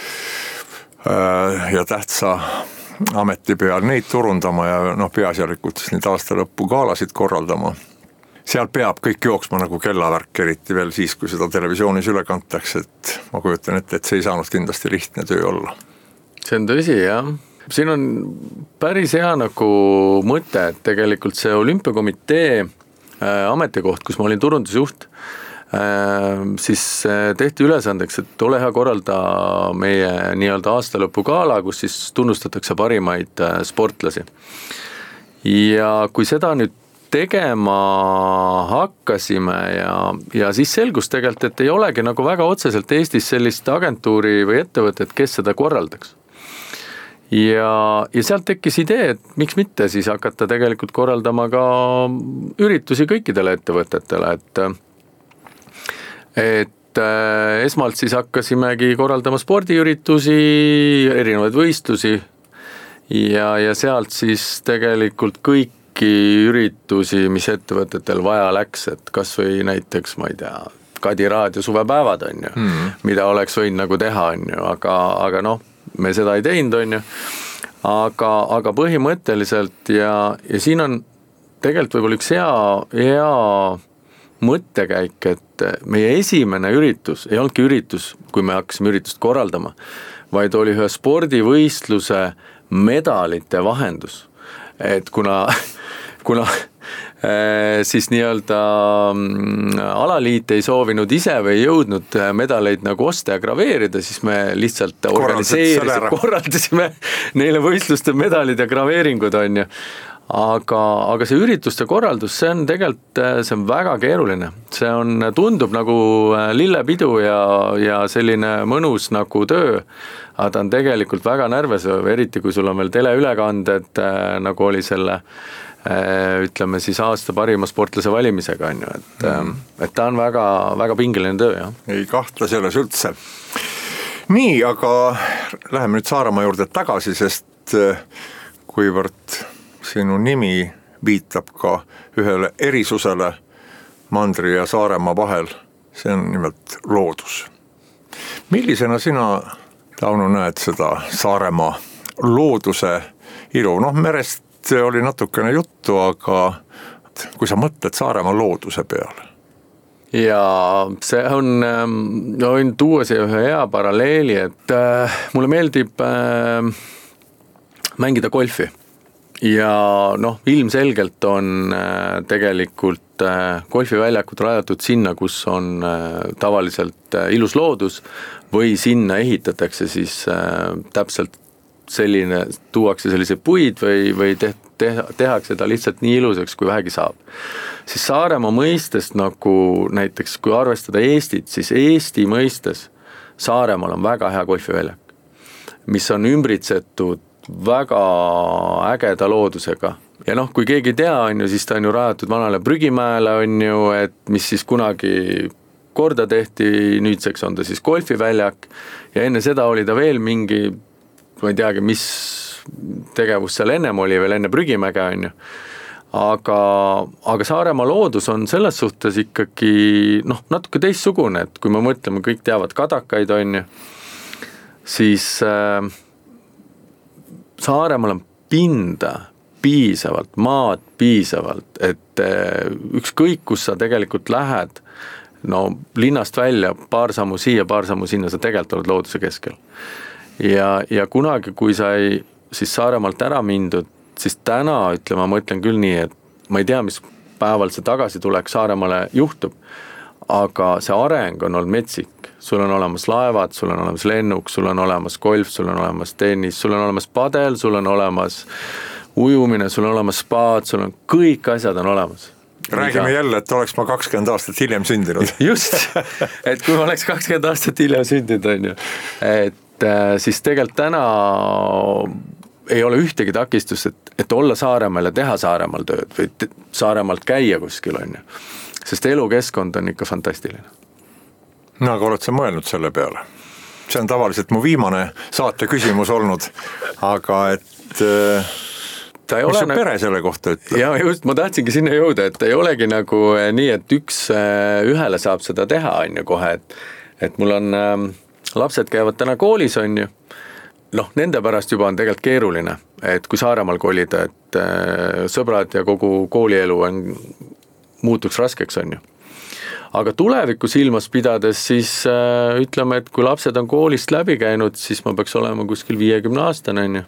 ja tähtsa ameti peal neid turundama ja peaasjalikult siis neid aasta lõppu gaalasid korraldama. Seal peab kõik jooksma nagu kellavärk, eriti veel siis, kui seda televisioonis üle kantakse, et ma kujutan ette, et see ei saanud kindlasti lihtne töö olla. See on tõsi, jah. Siin on päris hea nagu mõte, et tegelikult see Olümpiakomitee ametikoht, kus ma olin turundusjuht, siis tehti ülesandeks, et ole hea korralda meie nii-öelda aastalõpu gaala, kus siis tunnustatakse parimaid sportlasi. Ja kui seda nüüd tegema hakkasime ja siis selgus tegelikult, et ei olegi nagu väga otseselt Eestis sellist agentuuri või ettevõtet, kes seda korraldaks. Ja sealt tekkis idee, et miks mitte siis hakata tegelikult korraldama ka üritusi kõikidele ettevõtetele, et esmalt siis hakkasimegi korraldama spordiüritusi, erinevaid võistlusi ja sealt siis tegelikult kõiki üritusi, mis ettevõtetel vaja läks, et kas või näiteks, ma ei tea, Kadi raadio suvepäevad on ju, mida oleks võinud nagu teha on ju, aga me seda ei teinud on ju, aga põhimõtteliselt ja siin on tegelikult võib-olla üks hea mõttekäik, et meie esimene üritus ei olnudki üritus, kui me hakkasime üritust korraldama, vaid oli ühe spordivõistluse medalite vahendus. Et kuna siis nii-öelda alaliit ei soovinud ise või ei jõudnud medaleid nagu osta ja graveerida, siis me lihtsalt korraldasime neile võistluste medalid ja graveeringud, on ju. Aga see ürituste korraldus, see on tegelikult, see on väga keeruline. See tundub nagu lillepidu ja selline mõnus nagu töö, aga ta on tegelikult väga närvesööv, eriti kui sul on veel teleülekanded, nagu oli selle, ütleme siis aasta parima sportlase valimisega, on ju, et ta on väga, väga pingeline töö, jah. Ei kahtle selles üldse. Nii, aga läheme nüüd Saaremaa juurde tagasi, sest kuivõrd sinu nimi viitab ka ühele erisusele Mandri ja Saaremaa vahel, see on nimelt loodus. Millisena sina, Tauno, näed seda Saaremaa looduse ilu? Noh, merest oli natukene juttu, aga kui sa mõtled Saaremaa looduse peale? Ja see võin tuua siia ühe hea paralleeli, et mulle meeldib mängida golfi. Ja ilmselgelt on tegelikult golfiväljakud rajatud sinna, kus on tavaliselt ilus loodus või sinna ehitatakse siis täpselt selline, tuuakse selliseid puid või tehakse ta lihtsalt nii ilusaks, kui vähegi saab. Siis Saaremaa mõistes nagu näiteks, kui arvestada Eestit, siis Eesti mõistes Saaremaal on väga hea golfiväljak, mis on ümbritsetud väga ägeda loodusega. Ja kui keegi ei tea, on ju, siis ta on ju rajatud vanale Prügimäele, on ju, et mis siis kunagi korda tehti, nüüdseks on ta siis golfiväljak ja enne seda oli ta veel mingi, ma ei teagi, mis tegevus seal ennem oli veel enne Prügimäge, on ju. Aga Saaremaa loodus on selles suhtes ikkagi natuke teistsugune, et kui me mõtleme, kõik teavad kadakaid, on ju, siis Saaremaal on pinda piisavalt, maad piisavalt, et ükskõik, kus sa tegelikult lähed, linnast välja, paar sammu siia, paar sammu sinna, sa tegelikult oled looduse keskel. Ja kunagi, kui sai siis Saaremaalt ära mindud, siis täna, ütleme, ma ütlen küll nii, et ma ei tea, mis päeval see tagasi tulek Saaremaale juhtub, aga see areng on olnud metsik. Sul on olemas laevad, sul on olemas lennuk, sul on olemas golf, sul on olemas tennis, sul on olemas padel, sul on olemas ujumine, sul on olemas spaad, sul on kõik asjad on olemas. Räägime jälle, et oleks ma 20 aastat hiljem sündinud. Just, et kui ma oleks 20 aastat hiljem sündinud, on ju, et siis tegelikult täna ei ole ühtegi takistust, et olla Saaremaal ja teha Saaremaal tööd või Saaremaalt käia kuskil, on ju. Sest elukeskkond on ikka fantastiline. No, aga oled sa mõelnud selle peale? See on tavaliselt mu viimane saate küsimus olnud, aga et mis su pere selle kohta ütleb? Ja just, ma tahtsingi sinna jõuda, et ei olegi nagu nii, et üks ühele saab seda teha, on ju kohe, et mul on lapsed käivad täna koolis, on ju, nende pärast juba on tegelikult keeruline, et kui Saaremaal kolida, et sõbrad ja kogu koolielu muutuks raskeks, on ju. Aga tuleviku silmas pidades siis ütleme, et kui lapsed on koolist läbi käinud, siis ma peaks olema kuskil 50 aastane, on ju.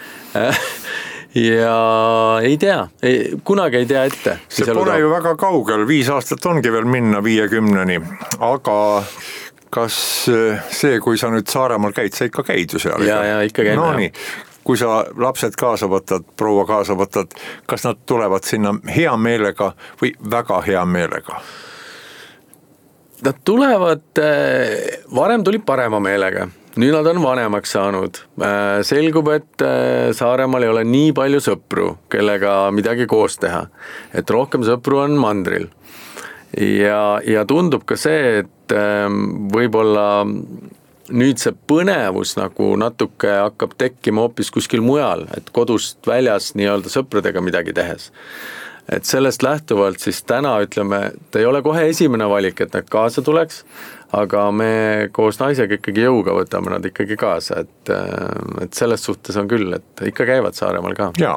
Ja ei tea, kunagi ei tea ette. See pole ju väga kaugel, 5 aastat ongi veel minna 50-ni, aga kas see, kui sa nüüd Saaremaal käid, sa ikka käid ju seal? Ja ikka käin. No nii, kui sa lapsed kaasa võtad, proua kaasa võtad, kas nad tulevad sinna hea meelega või väga hea meelega? Nad tulevad, varem tuli parema meelega, nüüd nad on vanemaks saanud. Selgub, et Saaremaal ei ole nii palju sõpru, kellega midagi koos teha. Et rohkem sõpru on Mandril. Ja tundub ka see, et võib-olla nüüd see põnevus nagu natuke hakkab tekkima hoopis kuskil mujal, et kodust väljas nii-öelda sõpradega midagi tehes. Et sellest lähtuvalt siis täna ütleme, ta ei ole kohe esimene valik, et nad kaasa tuleks, aga me koos naisega ikkagi jõuga võtame nad ikkagi kaasa, et selles suhtes on küll, et ikka käivad Saaremaal ka. Jaa,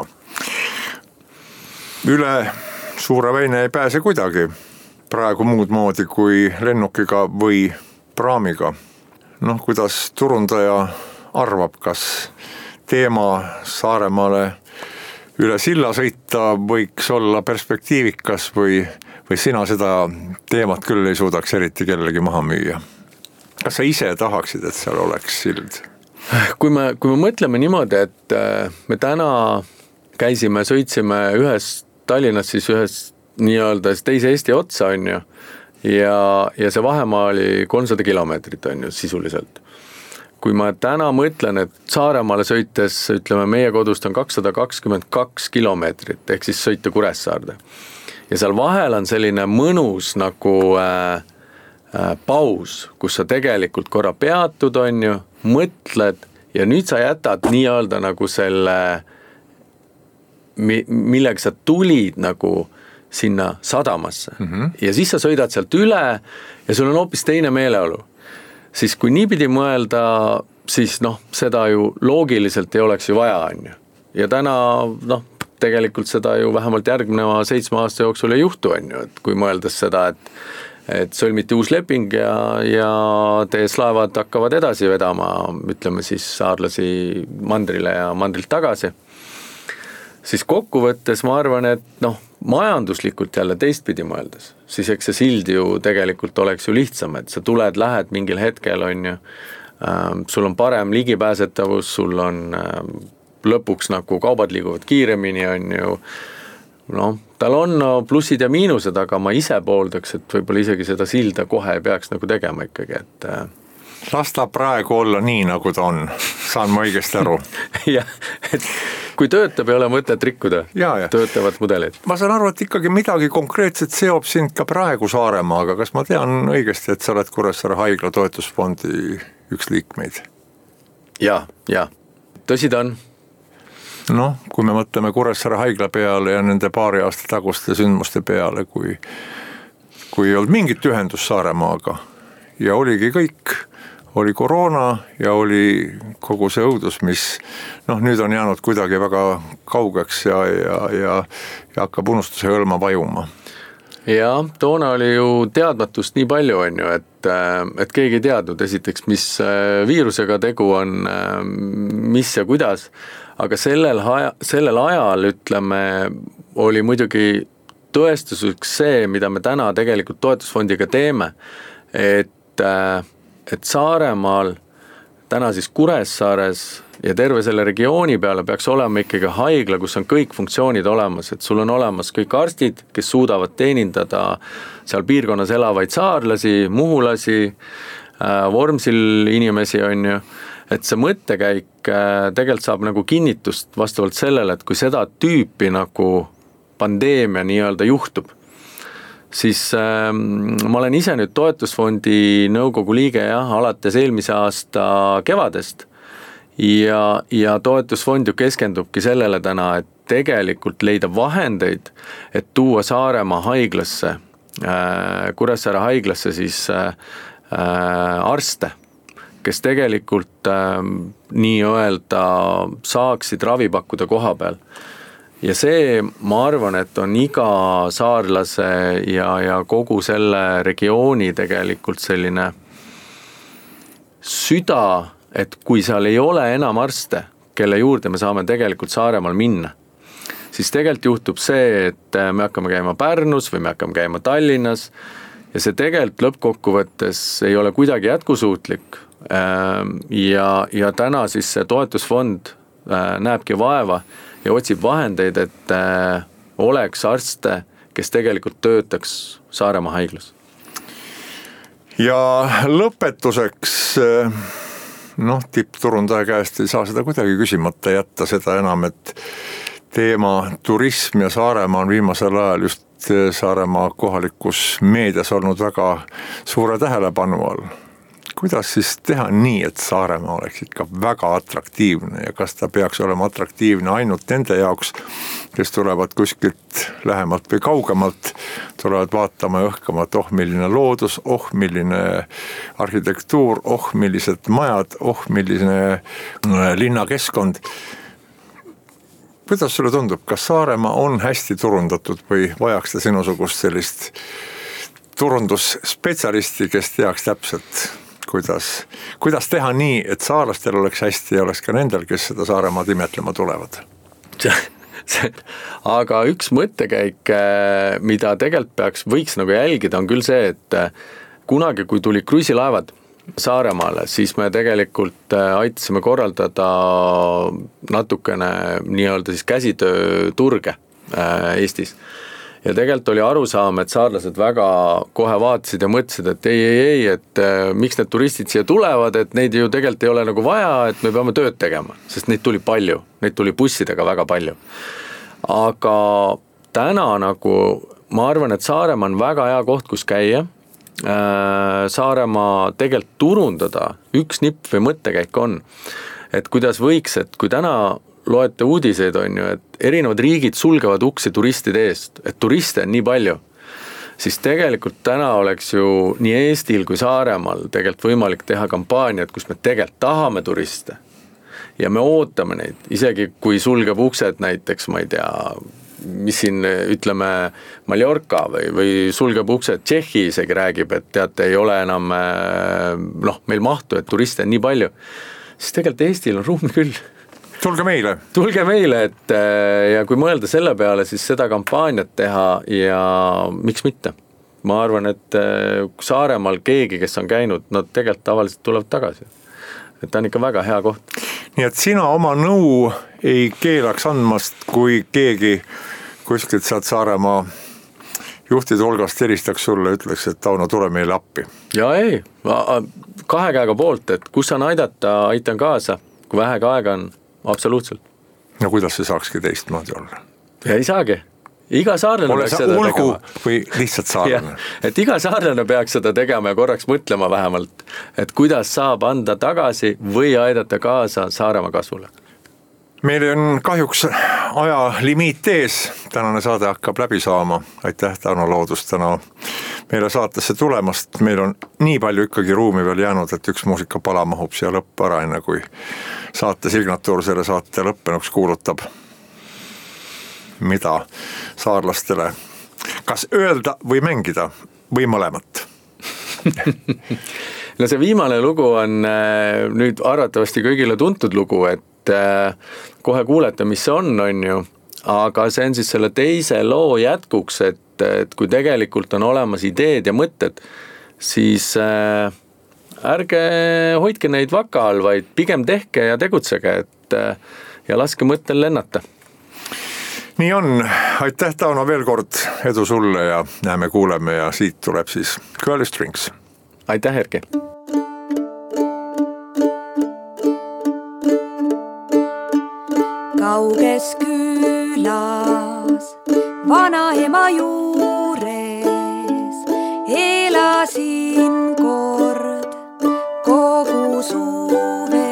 üle Suure Väine ei pääse kuidagi praegu muud moodi kui lennukiga või praamiga. Kuidas turundaja arvab, kas teema Saaremaale üle silla sõita võiks olla perspektiivikas või sina seda teemat küll ei suudaks eriti kellegi maha müüa? Kas sa ise tahaksid, et seal oleks sild? Kui me mõtleme niimoodi, et me täna sõitsime ühes Tallinnas siis ühes nii-öelda teise Eesti otsa, on ju, ja see vahemaa oli 300 kilomeetrit, on ju, sisuliselt. Kui ma täna mõtlen, et Saaremaale sõites, ütleme, meie kodust on 222 kilomeetrit, ehk siis sõita Kuressaarde. Ja seal vahel on selline mõnus nagu paus, kus sa tegelikult korra peatud, on ju, mõtled ja nüüd sa jätad nii-öelda nagu selle, millega sa tulid nagu sinna sadamasse. Ja siis sa sõidad sealt üle ja sul on hoopis teine meeleolu. Siis kui niipidi mõelda, siis seda ju loogiliselt ei oleks ju vaja, on ju. Ja täna, tegelikult seda ju vähemalt järgneva 7 aasta jooksul ei juhtu, on ju, et kui mõeldes seda, et sõlmiti uus leping ja TS Laevad hakkavad edasi vedama, ütleme siis saarlasi mandrile ja mandrilt tagasi, siis kokkuvõttes ma arvan, et majanduslikult jälle teistpidi mõeldes, siis eks see sild ju tegelikult oleks ju lihtsam, et sa tuled, lähed mingil hetkel, on ju, sul on parem ligipääsetavus, sul on lõpuks nagu kaubad liiguvad kiiremini, on ju, tal on plussid ja miinused, aga ma ise pooldaks, et võib-olla isegi seda silda kohe ei peaks nagu tegema ikkagi, et las ta praegu olla nii, nagu ta on, saan ma õigesti aru. Jah, et kui töötab, ei ole mõtet rikkuda, töötavad mudelid. Ma saan aru, et ikkagi midagi konkreetset seob sind ka praegu Saaremaaga, kas ma tean õigesti, et sa oled Kuressaare haigla toetusfondi üks liikmeid? Ja, tõsi ta on. Kui me mõtleme Kuressaare haigla peale ja nende paari aasta taguste sündmuste peale, kui ei olnud mingit ühendust Saaremaaga ja oligi kõik, oli koroona ja oli kogu see õudus, mis nüüd on jäänud kuidagi väga kaugeks ja hakkab unustuse hõlma vajuma. Ja toona oli ju teadmatust nii palju, on ju, et keegi ei teadnud esiteks, mis viirusega tegu on, mis ja kuidas, aga sellel ajal, ütleme, oli muidugi tõestuseks see, mida me täna tegelikult toetusfondiga teeme, et Saaremaal, täna siis Kuressaares ja terve selle regiooni peale peaks olema ikkagi haigla, kus on kõik funktsioonid olemas, et sul on olemas kõik arstid, kes suudavad teenindada seal piirkonnas elavaid saarlasi, muhulasi, Vormsil inimesi, on ju, et see mõttekäik tegelikult saab nagu kinnitust vastavalt sellele, et kui seda tüüpi nagu pandeemia nii-öelda juhtub, siis ma olen ise nüüd toetusfondi nõukogu liige alates eelmise aasta kevadest ja toetusfond ju keskendubki sellele täna, et tegelikult leida vahendeid, et tuua Saaremaa haiglasse, Kuressaare haiglasse siis arste, kes tegelikult nii-öelda saaksid ravi pakkuda koha peal. Ja see, ma arvan, et on iga saarlase ja kogu selle regiooni tegelikult selline süda, et kui seal ei ole enam arste, kelle juurde me saame tegelikult Saaremaal minna, siis tegelikult juhtub see, et me hakkame käima Pärnus või me hakkame käima Tallinnas ja see tegelikult lõppkokkuvõttes ei ole kuidagi jätkusuutlik ja täna siis see toetusfond näebki vaeva ja otsib vahendeid, et oleks arste, kes tegelikult töötaks Saaremaa haiglas. Ja lõpetuseks, tippturundaja käest ei saa seda kuidagi küsimata jätta, seda enam, et teema turism ja Saaremaa on viimasel ajal just Saaremaa kohalikus meedias olnud väga suure tähelepanu all. Kuidas siis teha nii, et Saaremaa oleks ikka väga atraktiivne ja kas ta peaks olema atraktiivne ainult nende jaoks, kes tulevad kuskilt lähemalt või kaugemalt, tulevad vaatama ja õhkama, et milline loodus, milline arhitektuur, millised majad, milline linnakeskkond. Kuidas sulle tundub, kas Saaremaa on hästi turundatud või vajaks ta sinusugust sellist turundusspetsialisti, kes teaks täpselt, kuidas teha nii, et saarlastel oleks hästi ja oleks ka nendel, kes seda Saaremaad imetlema tulevad? aga üks mõttekäik, mida tegelikult võiks nagu jälgida, on küll see, et kunagi, kui tuli kruiisilaevad Saaremaale, siis me tegelikult aitasime korraldada natukene nii-öelda siis käsitööturge Eestis. Ja tegelikult oli arusaam, et saarlased väga kohe vaatasid ja mõtlesid, et ei, et miks need turistid siia tulevad, et neid ju tegelikult ei ole nagu vaja, et me peame tööd tegema, sest neid tuli palju, neid tuli bussidega väga palju. Aga täna nagu ma arvan, et Saaremaa on väga hea koht, kus käia. Saaremaa tegelikult turundada üks nipp või mõttekäik on, et kuidas võiks, et kui täna loete uudiseid on ju, et erinevad riigid sulgevad uksi turistide eest, et turiste on nii palju, siis tegelikult täna oleks ju nii Eestil kui Saaremaal tegelikult võimalik teha kampaaniat, kus me tegelikult tahame turiste ja me ootame neid, isegi kui sulgeb uksed näiteks, ma ei tea, mis siin ütleme Mallorca või sulgeb uksed Tšehhi isegi räägib, et teate, ei ole enam meil mahtu, et turiste on nii palju, siis tegelikult Eestil on ruumi küll. Tulge meile, et ja kui mõelda selle peale, siis seda kampaaniat teha ja miks mitte. Ma arvan, et Saaremaal keegi, kes on käinud, nad tegelikult tavaliselt tulevad tagasi. Et ta on ikka väga hea koht. Nii et sina oma nõu ei keelaks andmast, kui keegi kuskilt saad Saaremaa juhtide hulgast helistaks sulle, ütleks, et Tauno, tule meile appi. Ja ei, kahe käega poolt, et kus saan aidata, aitan kaasa, kui vähega aega on. Absoluutselt. No kuidas see saakski teistmoodi olla? Ja ei saagi. Iga saarlane peaks seda tegema. Või lihtsalt saarlane? Et iga saarlane peaks seda tegema ja korraks mõtlema vähemalt, et kuidas saab anda tagasi või aidata kaasa Saaremaa kasvule. Meil on kahjuks aja limiit ees, tänane saade hakkab läbi saama. Aitäh, Tauno Loodus, täna meile saatesse tulemast. Meil on nii palju ikkagi ruumi veel jäänud, et üks muusikapala mahub siia lõppu ära, enne kui saate signatuur selle saate lõppenuks kuulutab. Mida saarlastele kas öelda või mängida või mõlemat? No see viimane lugu on nüüd arvatavasti kõigile tuntud lugu, et kohe kuulete, mis see on ju, aga see on siis selle teise loo jätkuks, et kui tegelikult on olemas ideed ja mõtted, siis ärge hoidke neid vaka all, vaid pigem tehke ja tegutsege, ja laske mõttel lennata. Nii on, aitäh Tauno veel kord, edu sulle ja näeme-kuuleme ja siit tuleb siis Curly Strings. Aitäh, Erki! Kauges külas vanaema juures elasin kord kogu suve.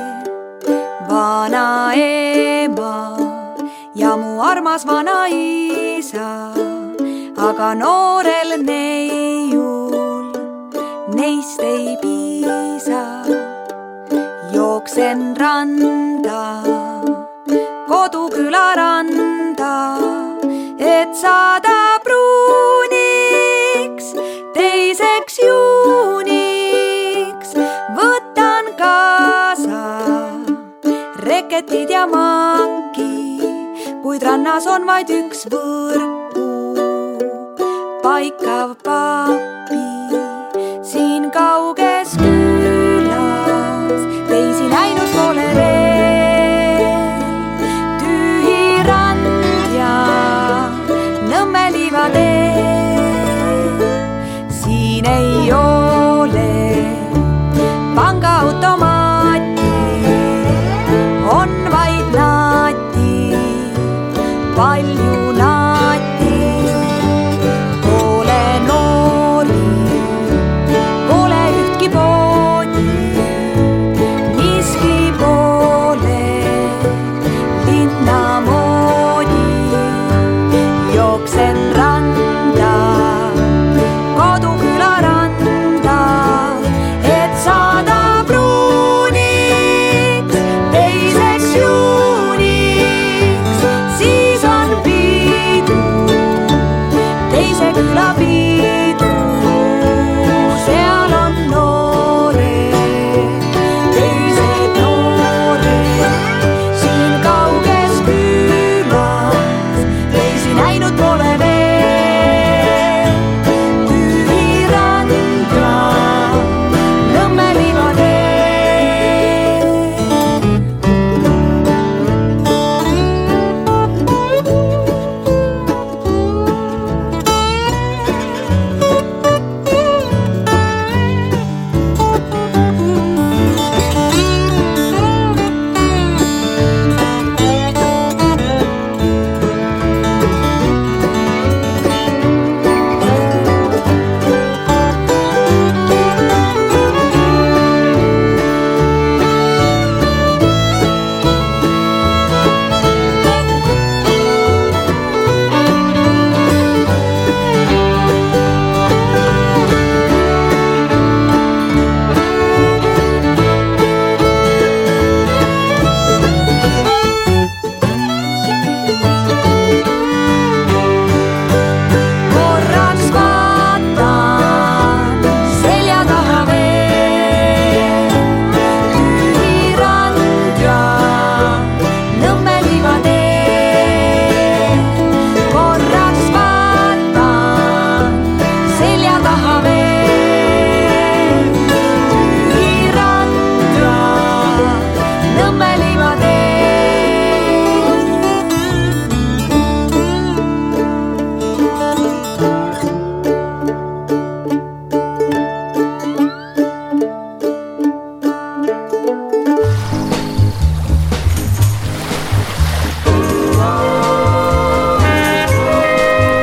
Vanaema ja mu armas vanaisa, aga noorel neiul neist ei piisa. Jooksen randa, koduküla randa, et saada pruuniks, teiseks juuniks. Võtan kaasa reketid ja manki, kuid rannas on vaid üks võrku paikav papi. Siin kauges külas teisi näinud pole veel. Tühi rand ja Nõmme liivatee. Siin ei ole pangaautomaati, on vaid naati, palju naati. Pole noor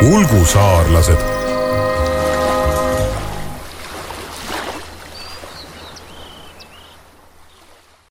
Ulgusaarlased